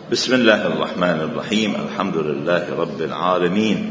بسم الله الرحمن الرحيم. الحمد لله رب العالمين.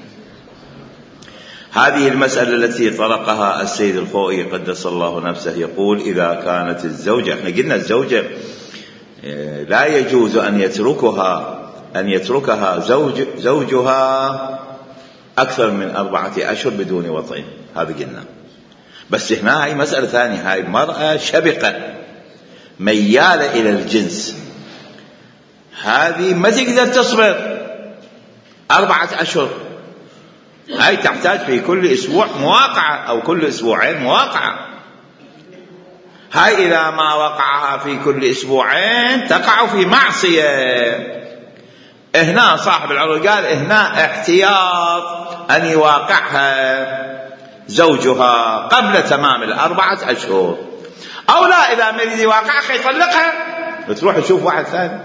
هذه المسألة التي طرقها السيد الخوئي قدس الله نفسه يقول: إذا كانت الزوجة، احنا قلنا الزوجة لا يجوز أن يتركها زوجها أكثر من 4 أشهر بدون وطئ، هذا قلنا. بس هنا هاي مسألة ثانية، هاي المرأة شبقة ميالة إلى الجنس، هذه ما تقدر تصبر 4 أشهر، هاي تحتاج في كل أسبوع مواقعة أو كل أسبوعين مواقعة. هاي إذا ما وقعها في كل أسبوعين تقع في معصية. هنا صاحب العروة قال هنا احتياط أن يواقعها زوجها قبل تمام 4 أشهر، أو لا، إذا ما يريد يواقعها يطلقها تروح تشوف واحد ثاني.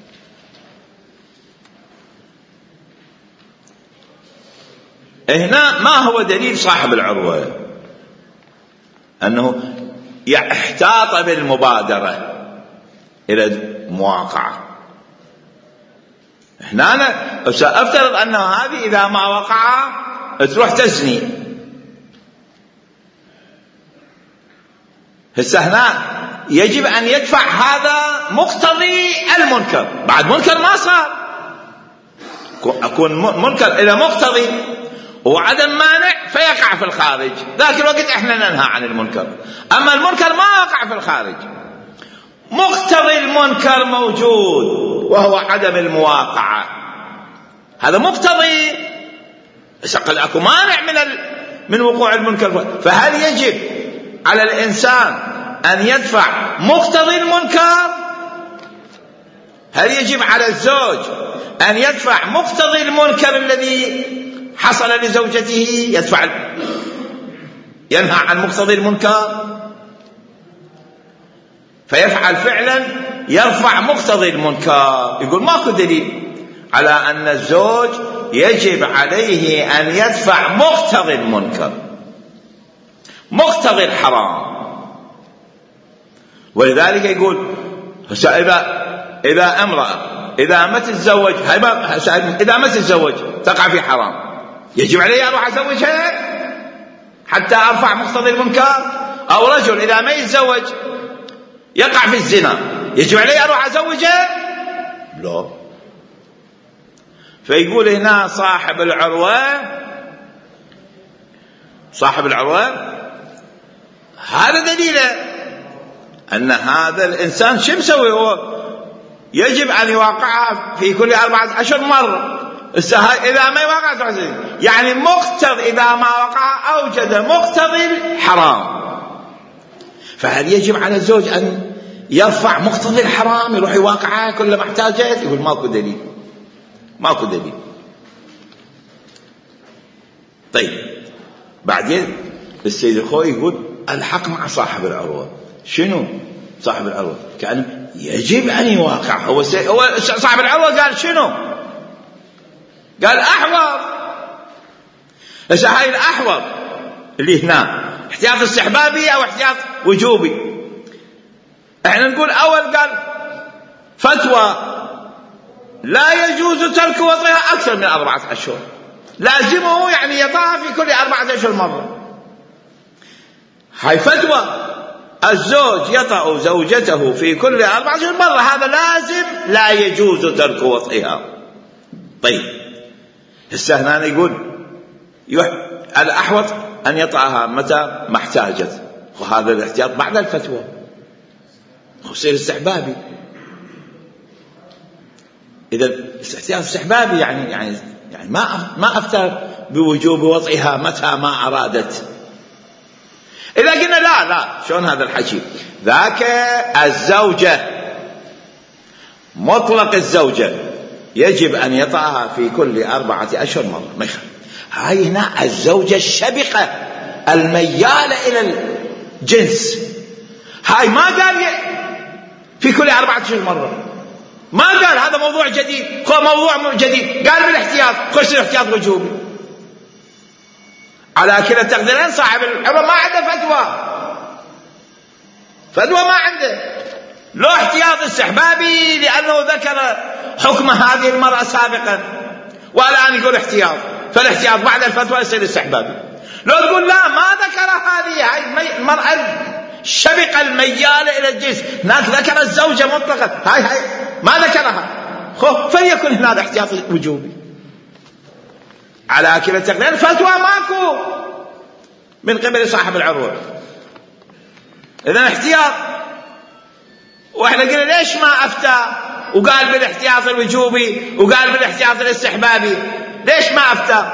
هنا ما هو دليل صاحب العروة؟ أنه احتاط بالمبادرة إلى المواقعة. هنا أنا سأفترض أنه هذه إذا ما وقع تروح تزني. هسه هنا يجب أن يدفع هذا مقتضي المنكر، بعد منكر ما صار، أكون منكر إلى مقتضي وعدم مانع فيقع في الخارج، ذاك الوقت احنا ننهى عن المنكر. أما المنكر ما وقع في الخارج، مقتضي المنكر موجود وهو عدم المواقعة، هذا مقتضي، قد أكون مانع من وقوع المنكر. فهل يجب على الإنسان أن يدفع مقتضي المنكر؟ هل يجب على الزوج أن يدفع مقتضي المنكر الذي حصل لزوجته، ينهى عن مقتضي المنكر فيفعل فعلا يرفع مقتضي المنكر؟ يقول ماكو دليل على أن الزوج يجب عليه أن يدفع مقتضي المنكر، مقتضي الحرام. ولذلك يقول إذا امرأة إذا ما تتزوج تقع في حرام، يجب علي أروح أزوجها حتى أرفع مقتضي المنكر؟ أو رجل إذا ما يتزوج يقع في الزنا، يجب علي أروح أزوجها؟ لا. فيقول هنا صاحب العروة هذا دليله أن هذا الإنسان شو مسوي؟ هو يجب أن يواقعها في كل 4 أشهر مرة. إذا ما يواقع يعني مقتضي، إذا ما وقع أوجد مقتضي الحرام. فهل يجب على الزوج أن يرفع مقتضي الحرام يروح يواقعها كل ما احتاجت؟ يقول ماكو دليل. طيب بعدين السيد الخوئي يقول الحق مع صاحب العروة. شنو صاحب العروة؟ كأنه يجب أن يواقع. هو صاحب العروة قال شنو؟ قال أحوط. هاي الأحوط اللي هنا احتياط استحبابي أو احتياط وجوبي؟ احنا نقول أول قال فتوى لا يجوز ترك وطئها أكثر من 4 أشهر، لازمه يعني يطأها في كل 4 أشهر مرة. هاي فتوى الزوج يطأ زوجته في كل 4 أشهر مرة، هذا لازم، لا يجوز ترك وطئها. طيب هسه هنا يقول الأحوط أن يطأها متى ما احتاجت، وهذا الاحتياط بعد الفتوى يصير استحبابي. إذا الاحتياط استحبابي يعني ما أفتى بوجوب وطئها متى ما أرادت. إذا قلنا لا شلون هذا الحكي؟ ذاك الزوجة مطلق الزوجة يجب أن يطأها في كل 4 أشهر مرة، ما يخالف. هاي هنا الزوجة الشبقة الميالة إلى الجنس، هاي ما قال في كل 4 أشهر مرة، ما قال هذا موضوع جديد، موضوع جديد، قال بالاحتياط، خش الاحتياط وجوبي. على كلا التقديرين صاحب العروة ما عنده فتوى ما عنده، لو احتياط استحبابي لأنه ذكر حكم هذه المرأة سابقا والآن يقول احتياط، فالاحتياط بعد الفتوى يصير استحبابي. لو تقول لا ما ذكر هذه المرأة الشبقة الميالة إلى الجنس، هناك ذكر الزوجة مطلقا، هاي ما ذكرها، فليكن هنا احتياط وجوبي على كلا التقدير. الفتوى ماكو من قبل صاحب العروة، إذن احتياط. واحنا قلنا ليش ما أفتى وقال بالاحتياط الوجوبي وقال بالاحتياط الاستحبابي؟ ليش ما أفتى؟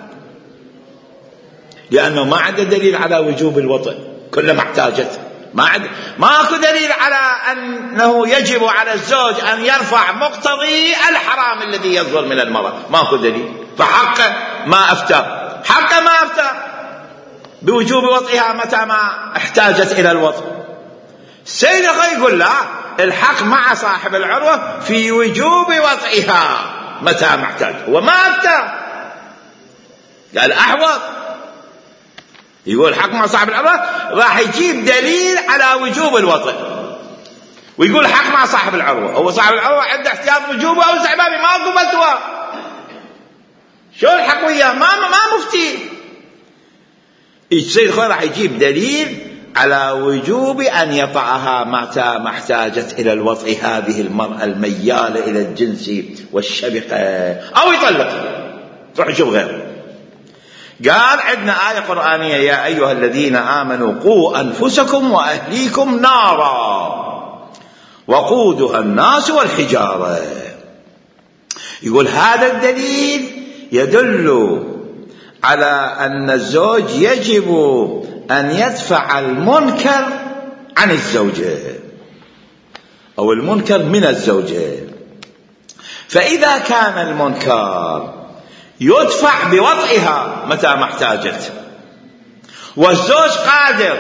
لأنه ما عنده دليل على وجوب الوطء كلما احتاجت، ماكو دليل على أنه يجب على الزوج أن يرفع مقتضي الحرام الذي يصدر من المرأة، ماكو دليل، فحقه ما أفتى بوجوب وطئها متى ما احتاجت إلى الوطء. السيد الخوي يقول لا، الحق مع صاحب العروة في وجوب وطئها متى ما احتاج، وما أفتى، قال أحوط. يقول الحق مع صاحب العروة راح يجيب دليل على وجوب الوطئ، ويقول الحق مع صاحب العروة. هو صاحب العروة عنده احتياط وجوبه أو استحبابي، ماكو فتوى، شو الحق وياه؟ ما مفتي. السيد الخوي راح يجيب دليل على وجوب أن يطعها متى ما احتاجت إلى الوطء هذه المرأة الميالة إلى الجنس والشبقة، أو يطلق، تروح تشوف غيره. قال عندنا آية قرآنية: يا أيها الذين آمنوا قوا أنفسكم وأهليكم نارا وقودها الناس والحجارة. يقول هذا الدليل يدل على أن الزوج يجب أن يدفع المنكر عن الزوجة أو المنكر من الزوجة. فإذا كان المنكر يدفع بوضعها متى ما احتاجت والزوج قادر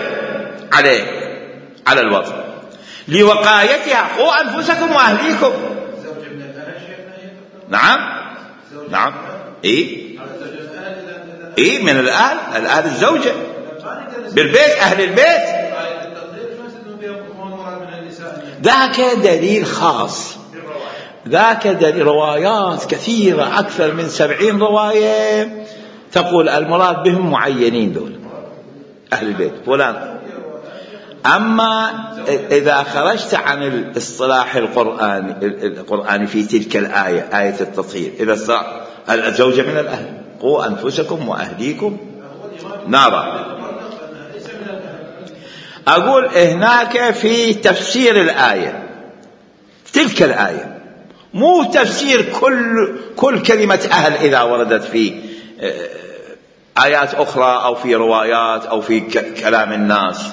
على الوضع لوقايتها، قوا أنفسكم وأهليكم. نعم إيه من الأهل الزوجة بالبيت، أهل البيت. ذاك دليل خاص، ذاك دليل روايات كثيرة أكثر من 70 رواية تقول المراد بهم معينين دول أهل البيت فلان. أما إذا خرجت عن الاصطلاح القرآني في تلك الآية، آية التطهير، إذا الزوجة من الأهل، قوا أنفسكم وأهليكم نارا. أقول هناك في تفسير الآية، تلك الآية، مو تفسير كل كلمة أهل إذا وردت في آيات أخرى أو في روايات أو في كلام الناس.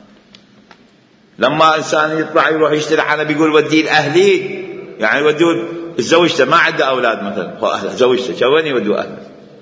لما إنسان يطلع يروح يشتري عنب يقول ودي الأهلي، يعني يودوا زوجته ما عنده أولاد مثلا، هو أهله زوجته شوين يودوا أهله.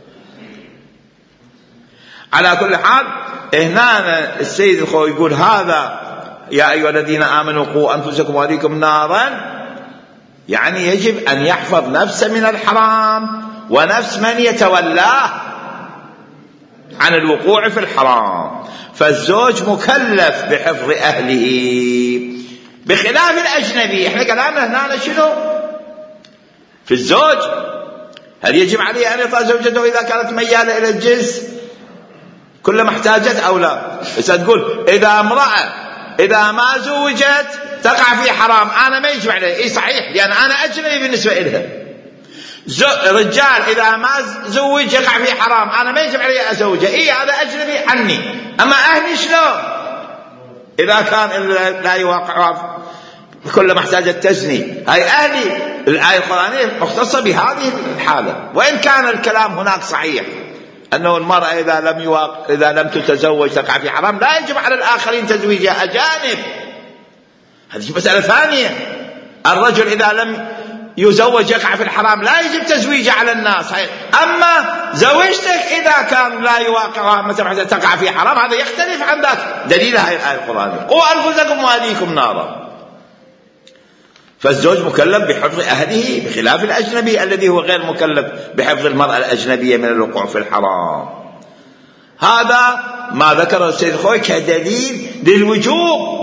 على كل حال هنا السيد الخوي يقول هذا يا أيها الذين آمنوا قوا أنفسكم وأهليكم نارا، يعني يجب أن يحفظ نفسه من الحرام ونفس من يتولاه عن الوقوع في الحرام. فالزوج مكلف بحفظ أهله بخلاف الأجنبي. احنا كلامنا هنا شنو في الزوج؟ هل يجب عليه أن يطأ زوجته إذا كانت ميالة إلى الجنس كلما احتاجت أو لا؟ بس تقول إذا امرأة إذا ما زوجت تقع في حرام، أنا ما يجب عليه. إيه صحيح، لأن أنا أجنبي بالنسبة إلها. رجال إذا ما زوج يقع في حرام، أنا ما يجب عليه أزوجه، إيه هذا أجنبي عني. أما أهلي شلون إذا كان لا يواقع كلما احتاجت تزني؟ هاي أهلي. الآية القرآنية مختصة بهذه الحالة، وإن كان الكلام هناك صحيح أنه المرأة إذا لم تتزوج تقع في حرام، لا يجب على الآخرين تزويجها، أجانب. هذه مسألة ثانية. الرجل إذا لم يزوج يقع في الحرام، لا يجب تزويجه على الناس. أما زوجتك إذا كان لا يواقع مثلا تقع في حرام، هذا يختلف عن ذاك. دليل هذه الآية القرآنية: قوا أنفسكم وأهليكم نارا. فالزوج مكلف بحفظ أهله بخلاف الأجنبي الذي هو غير مكلف بحفظ المرأة الأجنبية من الوقوع في الحرام. هذا ما ذكره السيد الخوي كدليل للوجوب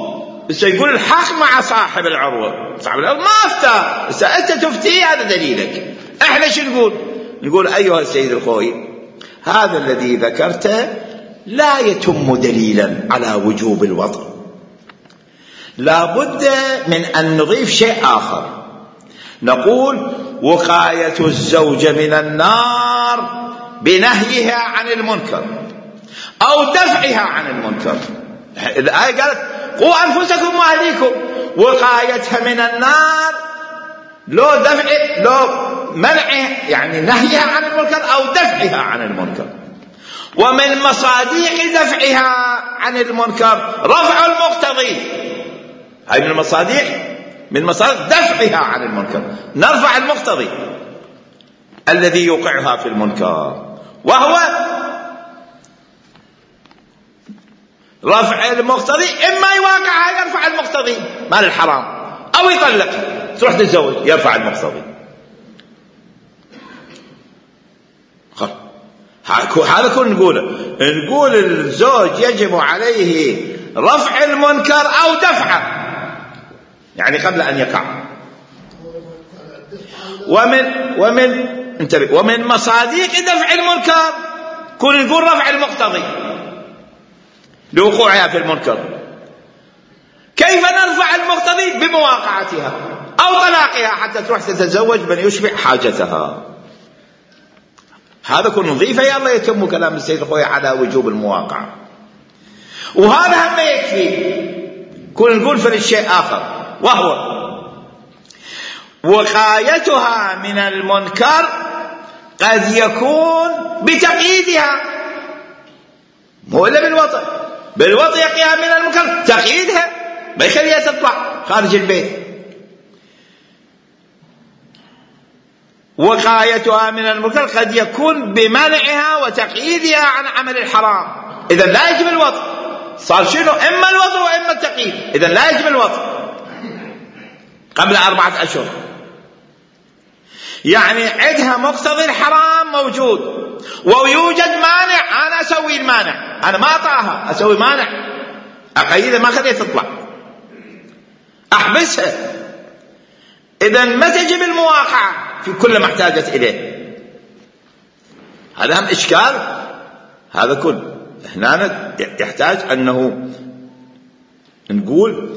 بس يقول الحق مع صاحب العروة، صاحب العروة ما أفتى، أنت تفتي هذا دليلك. إحنا شو نقول؟ نقول أيها السيد الخوي، هذا الذي ذكرته لا يتم دليلا على وجوب الوضع، لا بد من أن نضيف شيء آخر، نقول وقاية الزوجة من النار بنهيها عن المنكر أو دفعها عن المنكر. الآية قالت قوا أنفسكم وأهليكم، وقايتها من النار لو دفع لو منعها يعني نهيها عن المنكر أو دفعها عن المنكر. ومن مصاديق دفعها عن المنكر رفع المقتضي، هاي من المصاديق، من مصاديق دفعها عن المنكر، نرفع المقتضي الذي يوقعها في المنكر، وهو رفع المقتضي. إما يواقعها يرفع المقتضي مال الحرام، أو يطلقها تروح تتزوج يرفع المقتضي. هذا كل نقول الزوج يجب عليه رفع المنكر أو دفعه، يعني قبل أن يقع. ومن مصاديق دفع المنكر كل نقول رفع المقتضي لوقوعها في المنكر. كيف نرفع المقتضي؟ بمواقعتها أو طلاقها حتى تروح تتزوج من يشبع حاجتها. هذا كل نضيفه يلا يتم كلام السيد الخوي على وجوب المواقعة. وهذا هم ما يكفي، كل نقول في الشيء آخر، وهو وقايتها من المنكر قد يكون بتقييدها، مو إلا بالوطء. بالوطء يقيها من المنكر، تقييدها ما يخليها تطلع خارج البيت. وقايتها من المنكر قد يكون بمنعها وتقييدها عن عمل الحرام. إذا لا يجب الوطء، صار شنو؟ إما الوطء وإما التقييد. إذا لا يجب الوطء قبل 4 أشهر، يعني عندها مقتضي الحرام موجود ويوجد مانع، أنا أسوي المانع، أنا ما أطاها أسوي مانع، أقيدها ما خليها تطلع، أحبسها. إذا ما تجب المواقعة في كل ما احتاجت إليه. هذا هم إشكال، هذا كل هنا يحتاج أنه نقول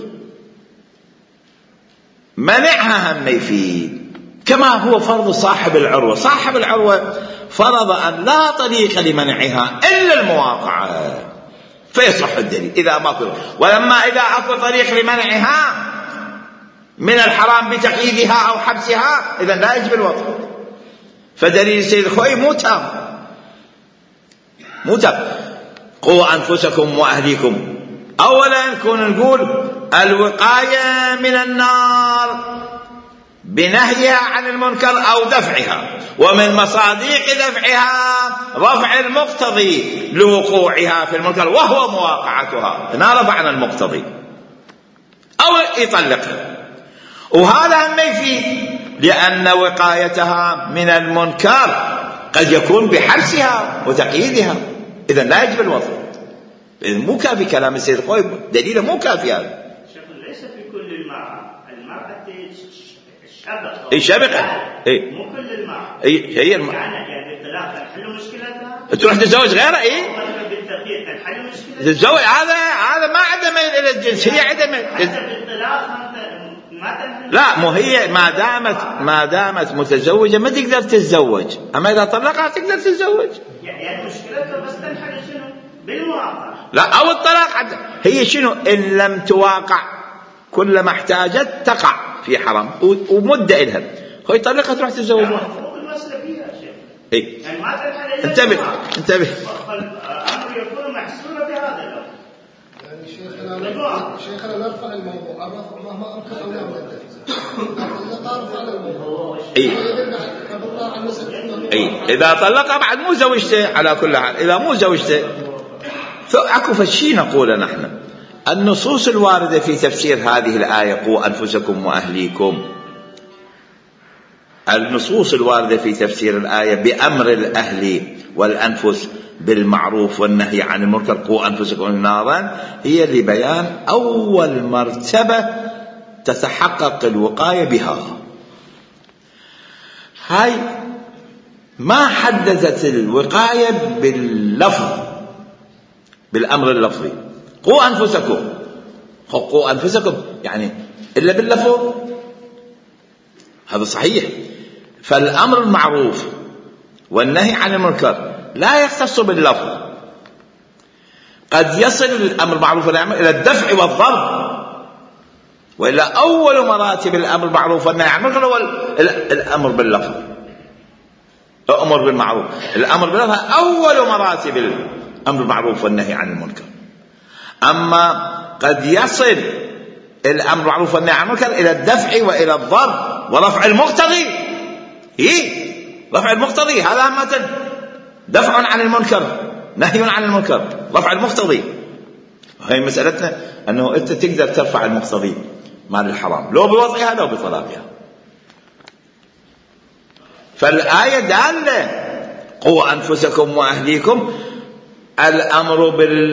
منعها هم يفيد، كما هو فرض صاحب العروة. صاحب العروة فرض أن لا طريق لمنعها إلا المواقعة، فيصح الدليل إذا ما كل. ولما إذا أكو طريق لمنعها من الحرام بتقييدها أو حبسها، إذا لا يجب الوطء. فدليل السيد الخوي مو تام. قوا أنفسكم وأهليكم. أولا كنا نقول الوقاية من النار بنهيها عن المنكر أو دفعها، ومن مصاديق دفعها رفع المقتضي لوقوعها في المنكر وهو مواقعتها، هنا رفعنا المقتضي أو يطلقها. وهذا هم يفيد، لأن وقايتها من المنكر قد يكون بحبسها وتقييدها، إذن لا يجب الوطء. إذن مو كافي كلام السيد الخوي، دليله مو كافي هذا. ليس في كل المرأة الشبكة مو كل المرأة هي يعني بالطلاق تنحل مشكلتها، تروح تتزوج غيره. بالتغيير تنحل مشكلتها. تتزوج هذا ما عنده ميل إلى الجنس، هي عندها بالطلاق ما تنحل. لا، مو هي ما دامت متزوجة ما تقدر تتزوج، أما إذا طلقها تقدر تتزوج. يعني مشكلتها بس تنحل شنو؟ بالمواقع. لا، أو الطلاق هي شنو؟ إن لم تواقع كلما احتاجت تقع في حرام ومدة إلها، هو يطلقها تروح تتزوج واحد. يعني ما تنحل. انتبه الأمر يكون محسونا بهذا اللون. يعني شيخنا نرفع الموضوع، الرفع مهما أمكن أو لا مدة. إذا طلقها بعد مو زوجته على كل حال. إذا مو زوجته فأكو فشي نقول نحن النصوص الواردة في تفسير هذه الآية قوا أنفسكم وأهليكم، النصوص الواردة في تفسير الآية بأمر الأهل والأنفس بالمعروف والنهي عن المنكر، قوا أنفسكم نارا، هي لبيان أول مرتبة تتحقق الوقاية بها. هاي ما حددت الوقاية باللفظ، بالأمر اللفظي، قوا أنفسكم، قوا أنفسكم يعني إلا باللفظ، هذا صحيح. فالأمر المعروف والنهي عن المنكر لا يختص باللفظ، قد يصل الأمر المعروف والنهي إلى الدفع والضرب، وإلا أول مراتب الأمر المعروف والنهي عن المنكر هو الأمر باللفظ، الأمر بالمعروف، الأمر باللفظ أول مراتب الأمر المعروف والنهي عن المنكر. أما قد يصل الأمر المعروف والنهي عن المنكر إلى الدفع وإلى الضرب ورفع المقتضي، رفع المقتضي هذا عامة، دفع عن المنكر، نهي عن المنكر، رفع المقتضي. هي مسألتنا أنه أنت تقدر ترفع المقتضي مال الحرام لو بوضعها لو بطلاقها. فالآية دالة قوا أنفسكم وأهليكم، الأمر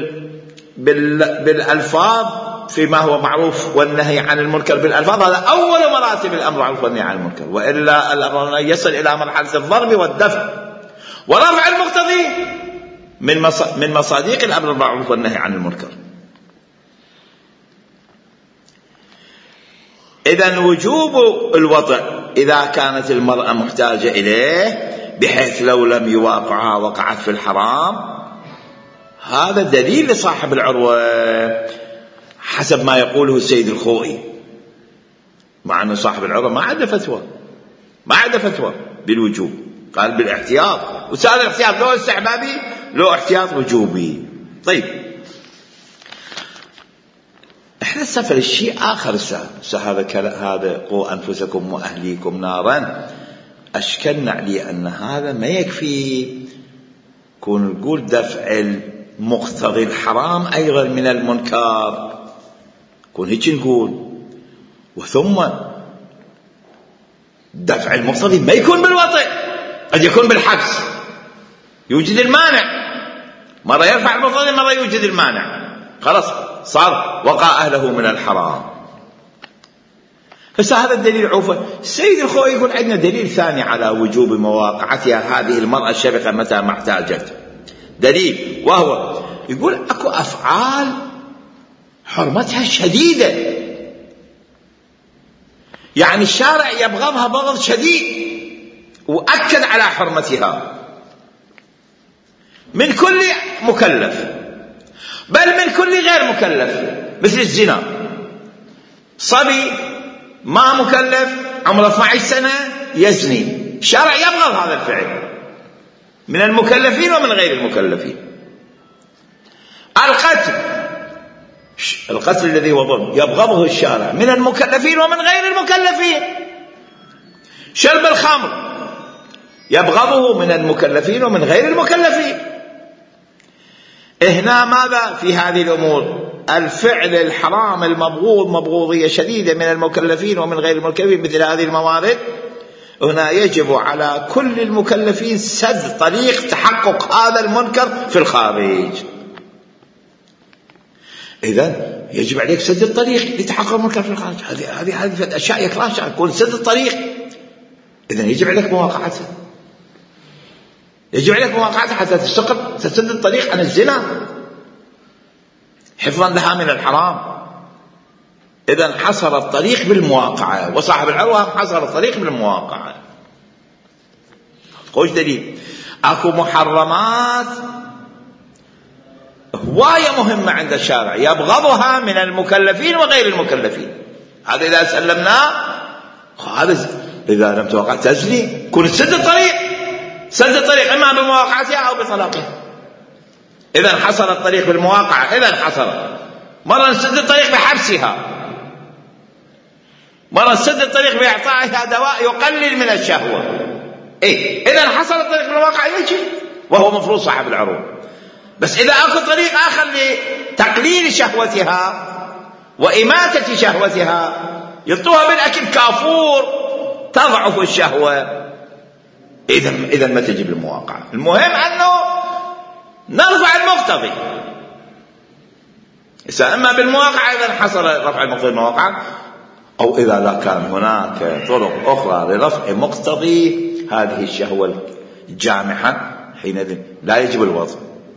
بالألفاظ فيما هو معروف والنهي عن المنكر بالألفاظ، هذا أول مراتب الأمر معروف والنهي عن المنكر، وإلا الأمر يصل إلى مرحلة الضرب والدفع ورفع المقتضي من مصادق الأمر المعروف والنهي عن المنكر. إذن وجوب الوطئ إذا كانت المرأة محتاجة إليه بحيث لو لم يواقعها وقعت في الحرام، هذا دليل لصاحب العروة حسب ما يقوله السيد الخوئي، مع أن صاحب العروة ما عنده فتوى بالوجوب، قال بالاحتياط، وسأل الاحتياط لو استحبابي لو احتياط وجوبي. طيب احنا سفر الشيء آخر هذا قوا أنفسكم وأهليكم نارا، أشكلنا عليه أن هذا ما يكفي، كون نقول دفع المقتضي الحرام أيضا من المنكر، كون هيك نقول، وثم دفع المقتضي ما يكون بالوطئ، قد يكون بالحبس، يوجد المانع، مرة يرفع المقتضي مرة يوجد المانع، خلاص صار وقع أهله من الحرام. هذا الدليل عوفة. السيد الخوئي يقول عندنا دليل ثاني على وجوب مواقعتها هذه المرأة الشبقة متى ما احتاجت، دليل، وهو يقول أكو أفعال حرمتها شديدة، يعني الشارع يبغضها بغض شديد وأكد على حرمتها من كل مكلف، بل من كل غير مكلف، مثل الزنا، صبي ما مكلف عمره 12 سنة يزني، الشارع يبغض هذا الفعل من المكلفين ومن غير المكلفين. القتل الذي هو ظلم يبغضه الشارع من المكلفين ومن غير المكلفين. شرب الخمر يبغضه من المكلفين ومن غير المكلفين. هنا ماذا في هذه الأمور؟ الفعل الحرام المبغوض مبغوضية شديدة من المكلفين ومن غير المكلفين، مثل هذه الموارد، هنا يجب على كل المكلفين سد طريق تحقق هذا المنكر في الخارج. إذن يجب عليك سد الطريق لتحقق المنكر في الخارج. هذه أشياء يكرهها، تكون سد الطريق، إذن يجب عليك مواقعتها، يجب عليك مواقعتها حتى تسد الطريق عن الزنا حفظا لها من الحرام. إذن حصر الطريق بالمواقعة، وصاحب العروة حصر الطريق بالمواقعة. خوش دليل. أكو محرمات هواية مهمة عند الشارع يبغضها من المكلفين وغير المكلفين، هذا إذا سلمناه، هذا إذا لم توقع تزني كن سد الطريق إما بمواقعتها أو بطلاقها. إذا حصل الطريق بالمواقعة، إذا حصل مرة نسد الطريق بحبسها، مرة نسد الطريق بإعطائها دواء يقلل من الشهوة. إذا حصل الطريق بالمواقعة يجي وهو مفروض صاحب العروض. بس إذا أكو طريق آخر لتقليل شهوتها وإماتة شهوتها، يعطوها بالأكل كافور تضعف الشهوة، إذا ما تجب المواقعة. المهم أنه نرفع المقتضي. إما بالمواقعة إذا حصل رفع المقتضي المواقعة، أو إذا لا كان هناك طرق أخرى لرفع مقتضي هذه الشهوة الجامحة، حينئذ لا يجب الوضع.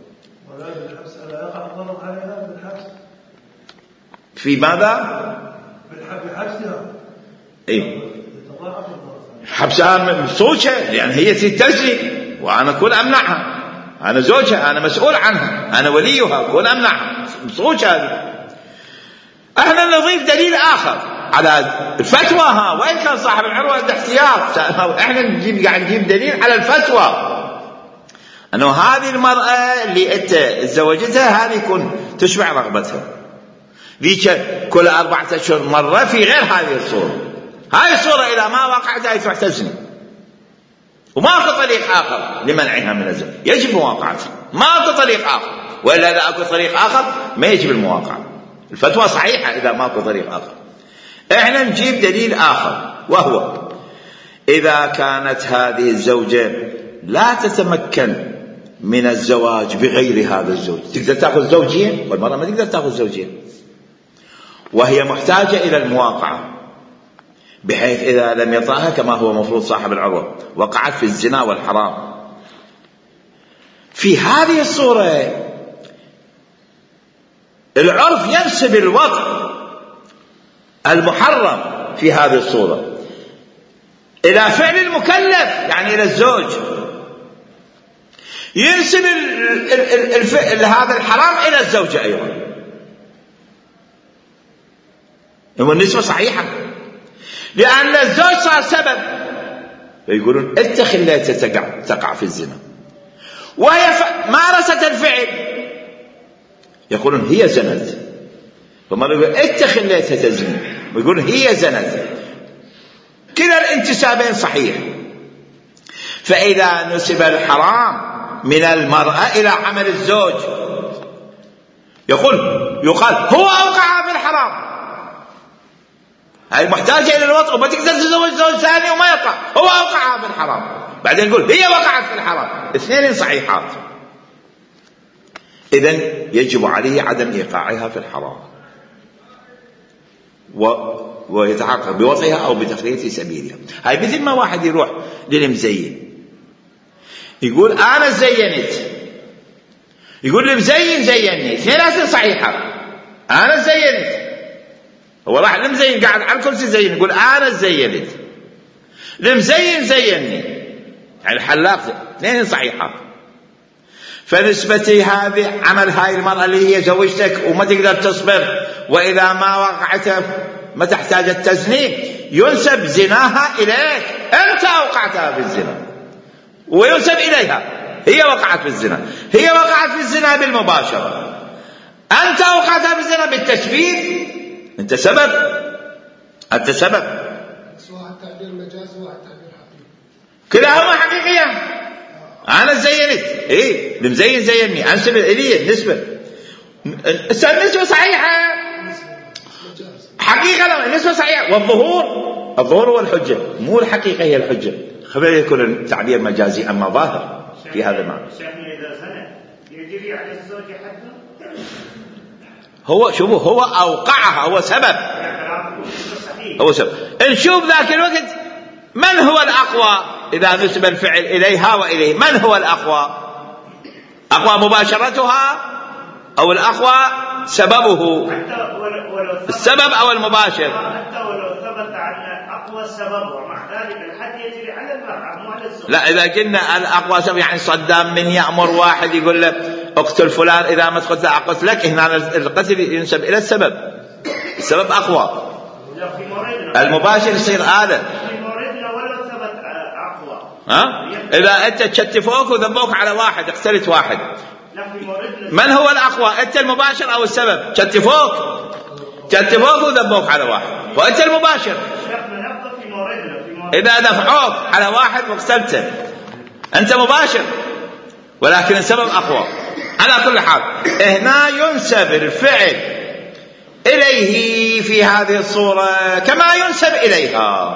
في ماذا؟ بحبسها. إيه؟ حبسها صوتها، لأن هي تزني وأنا كل أمنعها، أنا زوجها، أنا مسؤول عنها، أنا وليها، كل أمنعها صوتها. احنا نضيف دليل آخر على الفتوى، وإن كان صاحب العروة عنده احتياط، احنا قاعد نجيب دليل على الفتوى أنه هذه المرأة اللي أنت تزوجتها هذه يكون تشبع رغبتها، ذيك كل 4 أشهر مرة في غير هذه الصورة. هذه الصورة إذا ما وقعتها يصبح تزني، وماكو طريق آخر لمنعها من الزنا، يجب مواقعتها، ماكو طريق آخر، وإلا إذا أكو طريق آخر ما يجب المواقعة. الفتوى صحيحة إذا ماكو طريق آخر. إحنا نجيب دليل آخر، وهو إذا كانت هذه الزوجة لا تتمكن من الزواج بغير هذا الزوج، تقدر تأخذ زوجين والمرأة ما تقدر تأخذ زوجين، وهي محتاجة إلى المواقعة، بحيث إذا لم يطأها كما هو مفروض صاحب العروة وقعت في الزنا والحرام. في هذه الصورة العرف ينسب الوطء المحرم في هذه الصورة إلى فعل المكلف، يعني إلى الزوج، ينسب هذا الحرام إلى الزوجة أيضا، والنسبة صحيحة، لأن الزوج صار سبب. فيقولون أنت خليتها تقع في الزنا وهي مارست الفعل، يقولون هي زنت، فما يقول أنت خليتها تزني، ويقولون هي زنت. كلا الانتسابين صحيح. فإذا نسب الحرام من المرأة إلى عمل الزوج يقال هو أوقع في الحرام، هاي محتاجة إلى الوطء وما تقدر تزوج زوج ثاني وما يقع، هو أوقع في الحرام، بعدين يقول هي وقعت في الحرام، اثنين صحيحات. إذن يجب عليه عدم إيقاعها في الحرام ويتحقق بوطئها أو بتخلية سبيلها. هاي مثل ما واحد يروح للمزين يقول أنا زينت، يقول المزين زيني، اثنين صحيحة، أنا زينت، هو راح المزين قاعد على الكرسي زين، يقول أنا زينت، المزين زيني، يعني الحلاق، اثنين صحيحة. فنسبتي هذه عمل هاي المرأة اللي هي زوجتك وما تقدر تصبر، وإذا ما وقعت ما تحتاج التزني، ينسب زناها إليك، أنت أوقعتها في الزنا، وينسب إليها، هي وقعت في الزنا، هي وقعت في الزنا بالمباشرة، أنت أوقعتها في الزنا بالتشبيه، أنت سبب، أنت سبب. سواء التعبير مجازي والتعبير حقيقي، كلاهما حقيقية. أنا زينت، إيه المزين زيني، أنسب إليه النسبة، النسبة صحيحة حقيقة، النسبة صحيحة، والظهور هو الحجة، مو الحقيقة هي الحجة. خبر يكون التعبير مجازي أما ظاهر في هذا المعنى. إذا زنى يجري على الزوج حده، هو شوفوا هو أوقعها، هو سبب، هو سبب. نشوف ذاك الوقت من هو الأقوى إذا نسب الفعل إليها وإليه، من هو الأقوى؟ أقوى مباشرتها أو الأقوى سببه؟ السبب أو المباشر؟ حتى ولو ثبت أن أقوى السبب ومع ذلك الحد يجري على المرأة مو على الزوج. لا، إذا قلنا الأقوى سبب يعني صدام من يأمر واحد يقول له اقتل فلان، إذا ما تقتل أقتلك، هنا القتل ينسب إلى السبب، السبب أقوى، المباشر يصير آلة. إذا أنت تشتفوك وذبوك على واحد، اقتلت واحد، من هو الأقوى، أنت المباشر أو السبب؟ تشتفوك وذبوك على واحد، وأنت المباشر. إذا دفعوك على واحد واقتلته أنت مباشر، ولكن السبب أقوى. على كل حال هنا ينسب الفعل إليه في هذه الصورة كما ينسب إليها،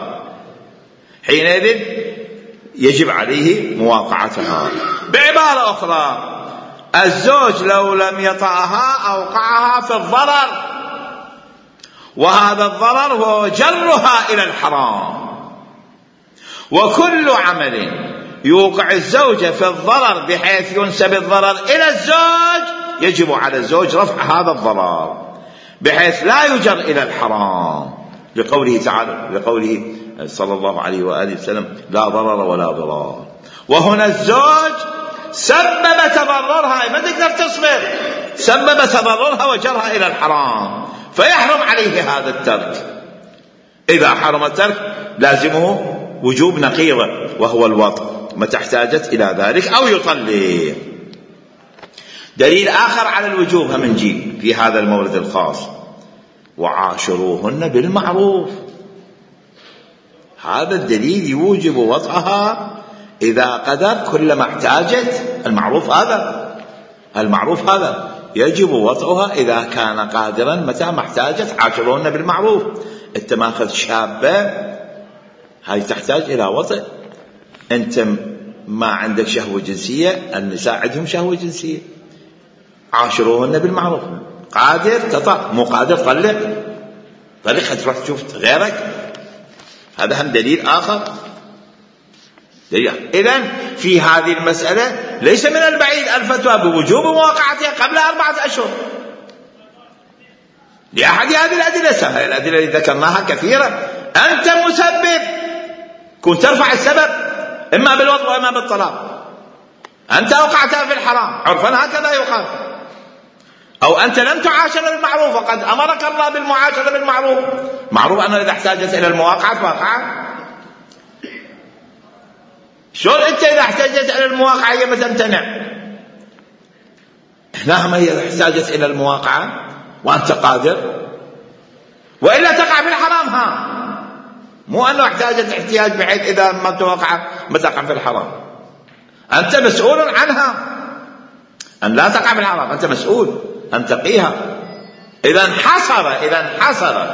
حينئذ يجب عليه مواقعتها. بعبارة أخرى، الزوج لو لم يطأها أوقعها في الضرر، وهذا الضرر هو جرها إلى الحرام. وكل عمل يوقع الزوجة في الضرر بحيث ينسب الضرر إلى الزوج يجب على الزوج رفع هذا الضرر بحيث لا يجر إلى الحرام، لقوله تعالى، لقوله صلى الله عليه وآله وسلم: لا ضرر ولا ضرار. وهنا الزوج سبب تضررها، ما تقدر تصبر، سبب تضررها وجرها إلى الحرام، فيحرم عليه هذا الترك. إذا حرم الترك لازمه وجوب نقيضه وهو الوطء متى احتاجت إلى ذلك أو يطلق. دليل آخر على الوجوب هم نجيب في هذا المورد الخاص: وعاشروهن بالمعروف. هذا الدليل يوجب وطئها إذا قدر كلما احتاجت. المعروف هذا يجب وطئها إذا كان قادرا متى ما احتاجت. عاشروهن بالمعروف. انت ماخذ شابة هاي تحتاج إلى وطئ، انت ما عندك شهوة جنسية، النساء عندهم شهوة جنسية. عاشروهن بالمعروف. قادر تطأ، مو قادر طلق تروح تشوف غيرك. هذا هم دليل آخر. إذن في هذه المسألة ليس من البعيد الفتوى بوجوب مواقعتها قبل 4 أشهر لأحد هذه الأدلة. هذه الأدلة اللي ذكرناها كثيرا. أنت مسبب، كنت ترفع السبب إما بالوضع وإما بالطلاق. أنت أوقعتها في الحرام عرفا، هكذا يقال. أو أنت لم تعاشر بالمعروف وقد أمرك الله بالمعاشرة بالمعروف. معروف أنه إذا احتاجت إلى المواقعة فواقعة. شلون أنت إذا احتاجت إلى المواقعة هي ما تمتنع؟ نعم، هي احتاجت إلى المواقعة وأنت قادر، وإلا تقع في الحرام. مو أنه احتاجت احتياج بحيث إذا ما توقع ما تقع في الحرام. أنت مسؤول عنها، أن لا تقع في الحرام. أنت مسؤول أن تقيها. إذا انحصر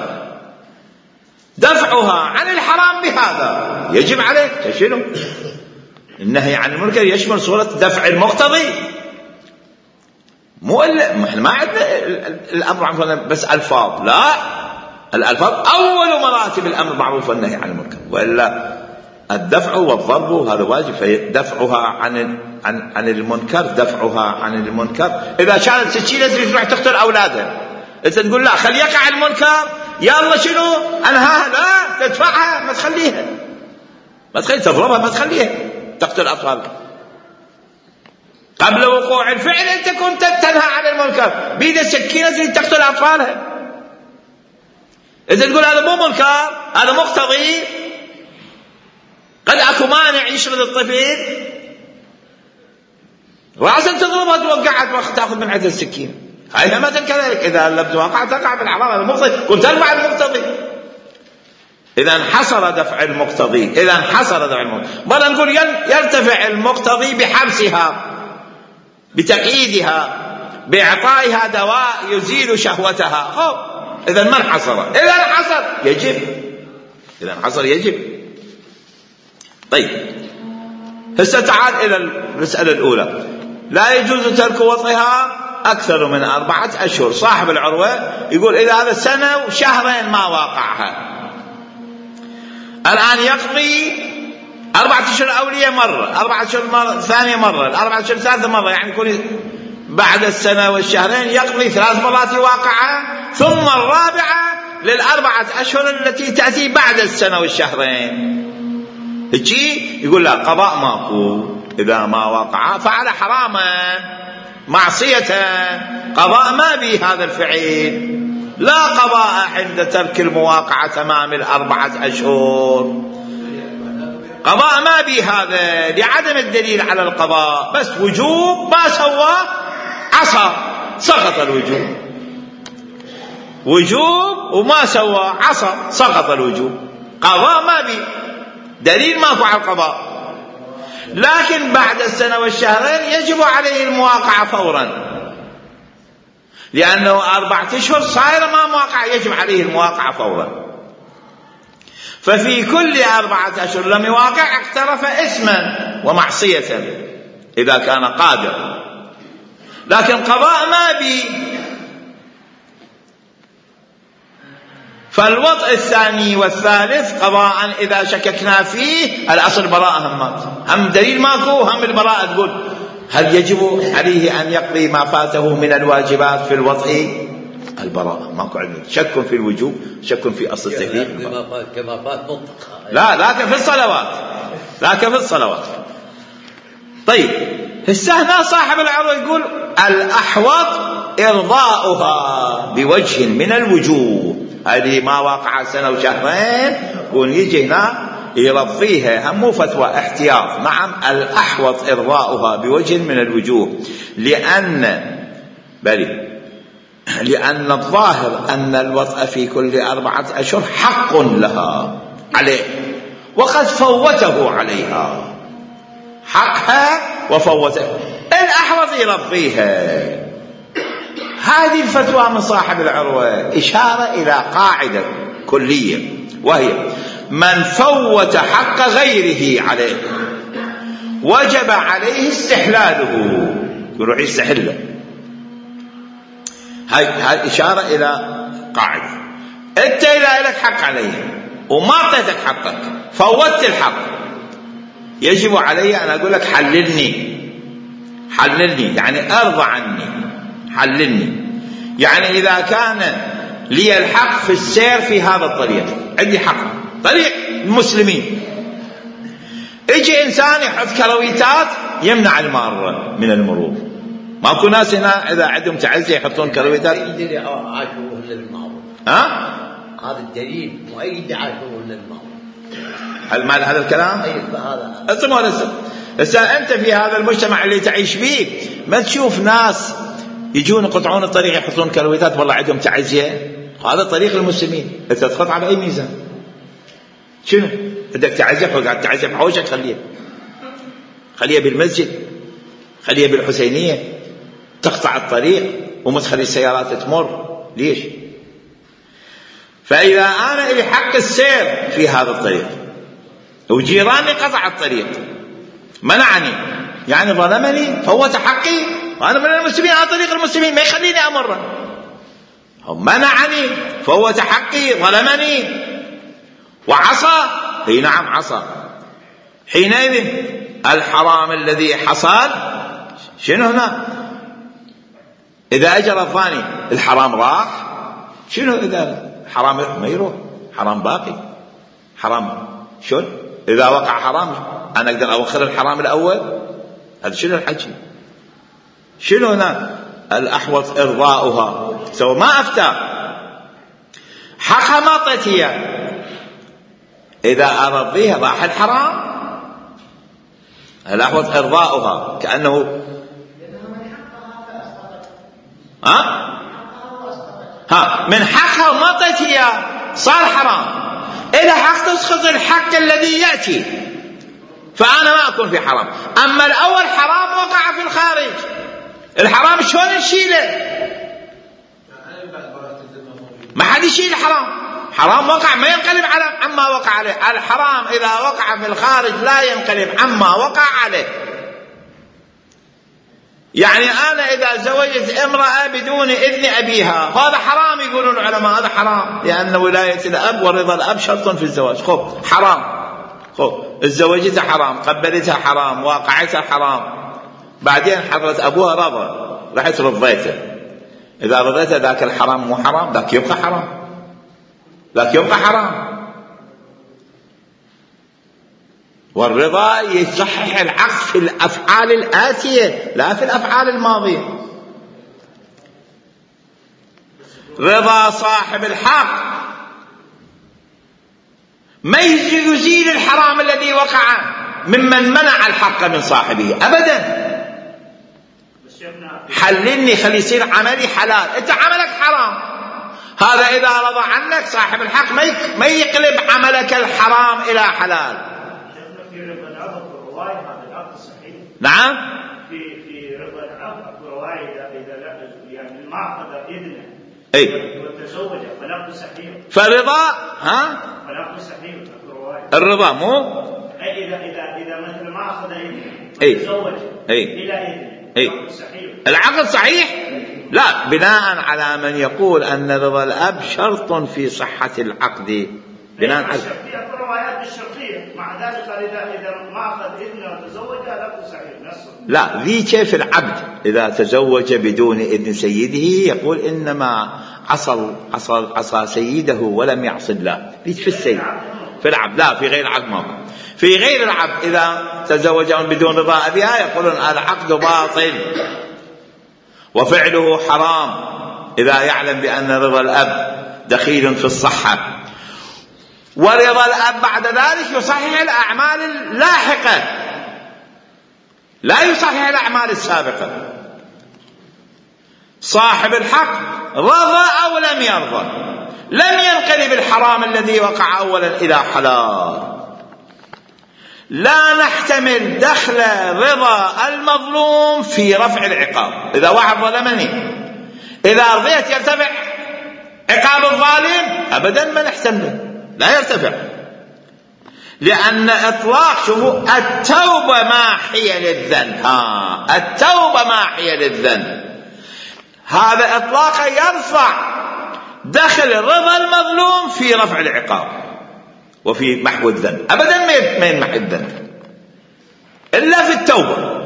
دفعها عن الحرام بهذا يجب عليك تشيله. النهي عن المنكر يشمل صورة دفع المقتضي، مو ما عندنا الأمر عن بس ألفاظ، لا، الألفاظ أول مراتب الأمر بالمعروف والنهي عن المنكر، وإلا الدفع والضرب هذا واجب. فدفعها عن المنكر، دفعها عن المنكر. إذا كانت سكينة تروح تقتل أولادها، أنت تقول لا خلي يقع المنكر، يلا شنو أنهاها، لا تدفعها، ما تخليها، ما تخلي تضربها، ما تخليها تقتل أطفالك. قبل وقوع الفعل أنت كنت تنهى عن المنكر بيد السكينة تقتل أطفالها. إذا تقول هذا مو منكر، هذا مقتضي، قد أكو مانع يشرد الطفل، رأسا تضربها توقعت تأخذ من عند السكين. هاي مثلا كذلك إذا لم توقع تقع في الحرام. هذا مقتضي، كنت ترفع المقتضي. إذا انحصر دفع المقتضي، مرة نقول يرتفع المقتضي بحبسها، بتقييدها، بإعطائها دواء يزيل شهوتها. إذا ما انحصر، إذا انحصر يجب. طيب، هسه تعال إلى المسألة الأولى. لا يجوز ترك وطئها أكثر من 4 أشهر. صاحب العروة يقول إذا هذا 1 سنة وشهرين ما واقعها، الآن يقضي 4 أشهر أولية مرة، 4 أشهر ثانية مرة، 4 أشهر ثالثة مرة، يعني يكون بعد 1 سنة والشهرين يقضي 3 مرات واقعة، ثم الرابعة لل4 أشهر التي تأتي بعد 1 سنة والشهرين. هيجي يقول لا، قضاء ماكو. إذا ما وقع فعل حراما معصية، قضاء ما به هذا الفعل. لا قضاء عند ترك المواقعة تمام 4 أشهر، قضاء ما به هذا لعدم الدليل على القضاء، بس وجوب ما سوى عصى سقط الوجوب، وجوب وما سوى عصى سقط الوجوب، قضاء ما به دليل ماكو على القضاء. لكن بعد 1 سنة والشهرين يجب عليه المواقعة فورا، لأنه 4 أشهر صاير ما مواقع، يجب عليه المواقعة فورا. ففي كل 4 أشهر لم يواقع اقترف إثما ومعصية إذا كان قادر. لكن قضاء ما بي. فالوطء الثاني والثالث قضاء إذا شككنا فيه، الأصل براءة هم دليل ماكو، هم البراءة تقول هل يجب عليه أن يقضي ما فاته من الواجبات في الوطء؟ البراءة ماكو عندنا شك في الوجوب، شك في أصل التكليف كما فات منطقة. لا لكن في الصلوات، لكن في الصلوات. طيب هسه هنا صاحب العرض يقول الأحوط إرضاؤها بوجه من الوجوه، هذه ما وقع سنة وشهرين ونيجي هنا يرضيها، هم مو فتوى احتياط. نعم الأحوط إرضاؤها بوجه من الوجوه، لأن الظاهر أن الوطء في كل 4 أشهر حق لها عليه، وقد فوته عليها حقها وفوته، الأحوط يرضيها. هذه الفتوى من صاحب العروة إشارة إلى قاعدة كلية، وهي من فوت حق غيره عليه وجب عليه استحلاله، يروح يستحله. هاي إشارة إلى قاعدة. أنت إذا لك حق عليه وما أعطيتك حقك، فوتت الحق، يجب علي أن أقول لك حللني، يعني أرضى عني، حللني. يعني إذا كان لي الحق في السير في هذا الطريق، عندي حق طريق المسلمين، يجي إنسان يحط كرويتات يمنع المار من المرور. ماكو ناس هنا إذا عندهم تعزية يحطون كرويتات؟ يدري عاشوه للمعروف. هذا الدليل مؤيد عاشوه للمعروف. هل مال هذا الكلام؟ هذا هسه أنت في هذا المجتمع اللي تعيش فيه ما تشوف ناس يجون يقطعون الطريق يحطون كرويتات والله عندهم تعزية؟ هذا طريق المسلمين، أنت تقطع بأي ميزان؟ شنو بدك تعزية؟ قاعد تعزية بحوشك، خليها بالمسجد، خليها بالحسينية، تقطع الطريق وما تخلي السيارات تمر. ليش؟ فإذا أنا لي حق السير في هذا الطريق وجيراني قطع الطريق منعني، يعني ظلمني، فوت حقي، وأنا من المسلمين على طريق المسلمين ما يخليني أمر، منعني، فوت حقي، ظلمني وعصى. اي نعم عصى. حينئذ الحرام الذي حصل شنو هنا؟ إذا أجر الثاني الحرام راح، شنو إذا الحرام ما يروح؟ حرام باقي، حرام شنو؟ إذا وقع حرام أنا أقدر أوخر الحرام الأول؟ هذا شنو الحكي؟ شنو هنا؟ الأحوط إرضاؤها، سوى ما أفتى حقها ما أعطيتها، إذا أرضيها راح الحرام. الأحوط إرضاؤها، كأنه من حقها وما أعطيتها صار حرام، إذا حق تسقط الحق الذي يأتي، فأنا ما أكون في حرام. أما الأول حرام وقع في الخارج، الحرام شلون نشيله؟ ما حد يشيل الحرام، حرام وقع ما ينقلب على عما وقع عليه. الحرام إذا وقع في الخارج لا ينقلب عما وقع عليه. يعني أنا إذا زوجت امرأة بدون إذن أبيها هذا حرام، يقولون العلماء هذا حرام، لأن ولاية الأب ورضا الأب شرط في الزواج. خب حرام، خب الزوجتها حرام، قبلتها حرام، واقعتها حرام، بعدين حضرت أبوها رضى، رحت رضيته، إذا رضيته ذاك الحرام مو حرام، ذاك يبقى حرام، ذاك يبقى حرام. والرضا يصحح العقد في الأفعال الآتية لا في الأفعال الماضية. رضا صاحب الحق ما يزيل الحرام الذي وقع ممن منع الحق من صاحبه أبدا. حللني، خلي يصير عملي حلال، أنت عملك حرام، هذا إذا رضى عنك صاحب الحق ما يقلب عملك الحرام إلى حلال. نعم في رضا الأب رواية إذا يعني ما أخذ إذنه وتزوج فنقض صحيح، فرضا فنقض صحيح الرضا مو إذا مثل ما أخذ إذنه وتزوج إلى إذنه العقد صحيح؟ لا، بناء على من يقول أن رضا الأب شرط في صحة العقد. بناء على الروايات الشرطية، مع ذلك إذا ما أخذ إذنه وتزوج لا صحيح نصه. لا، ذي كيف العبد إذا تزوج بدون إذن سيده يقول إنما عصى سيده ولم يعص الله. ذي في السيد، في العبد، لا في غير العبد ما. في غير العبد إذا تزوج بدون رضا أبيها يقولون العقد باطل وفعله حرام إذا يعلم بأن رضا الأب دخيل في الصحة. ورضا الأب بعد ذلك يصحح الأعمال اللاحقة، لا يصحح الأعمال السابقة. صاحب الحق رضى أو لم يرضى لم ينقلب الحرام الذي وقع أولا إلى حلال. لا نحتمل دخل رضا المظلوم في رفع العقاب. إذا واحد ظلمني إذا رضيت يرتفع عقاب الظالم؟ أبدا ما نحتمل، لا يرتفع، لأن إطلاق التوبة ماحية للذنب. التوبة ماحية للذنب، هذا إطلاقا يرفع دخل رضا المظلوم في رفع العقاب وفي محو الذنب. أبدا ما ينمحي الذنب إلا في التوبة.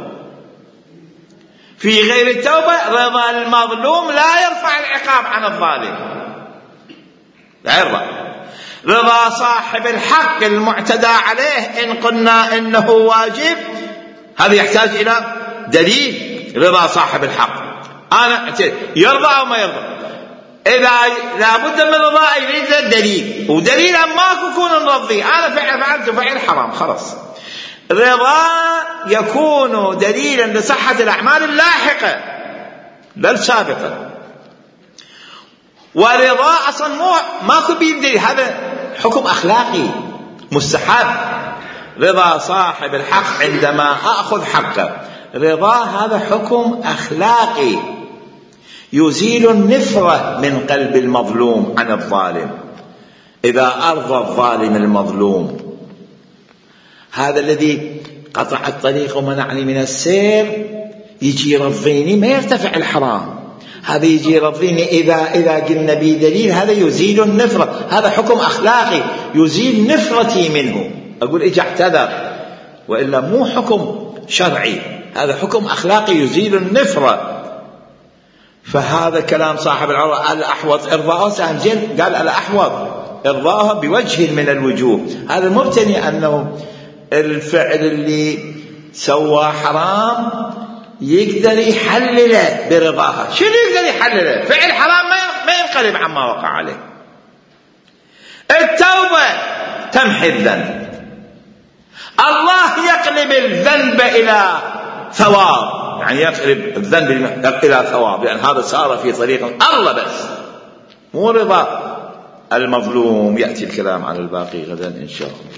في غير التوبة رضا المظلوم لا يرفع العقاب عن الظالم، لا يرضى. رضا صاحب الحق المعتدى عليه إن قلنا إنه واجب هذا يحتاج إلى دليل. رضا صاحب الحق أنا يرضى أو ما يرضى، إذا لابد من رضا يريد الدليل، ودليل ما يكون نرضي أنا فعلت فعل حرام خلاص. رضا يكون دليلا لصحة الأعمال اللاحقة لا السابقة. ورضا أصلا ماكو بيدليل، هذا حكم أخلاقي مستحب. رضا صاحب الحق عندما أخذ حقه، رضا هذا حكم أخلاقي يزيل النفرة من قلب المظلوم عن الظالم. إذا أرضى الظالم المظلوم، هذا الذي قطع الطريق ومنعني من السير يجي يرضيني ما يرتفع الحرام، هذا يجي يرضيني إذا قلنا به دليل هذا يزيل النفرة. هذا حكم أخلاقي يزيل نفرتي منه، أقول إجا اعتذر، وإلا مو حكم شرعي، هذا حكم أخلاقي يزيل النفرة. فهذا كلام صاحب العروة الأحوط إرضاءه سهم زين، قال الأحوط إرضاءه بوجه من الوجوه. هذا مبتني أنه الفعل اللي سوى حرام يقدر يحلله برضاها. شنو يقدر يحلله؟ فعل حرام ما ينقلب عما وقع عليه. التوبة تمحي الذنب، الله يقلب الذنب إلى ثواب، يعني يقلب الذنب إلى ثواب، لأن هذا سار في طريق الله بس مو رضا المظلوم. يأتي الكلام على الباقي غدا إن شاء الله.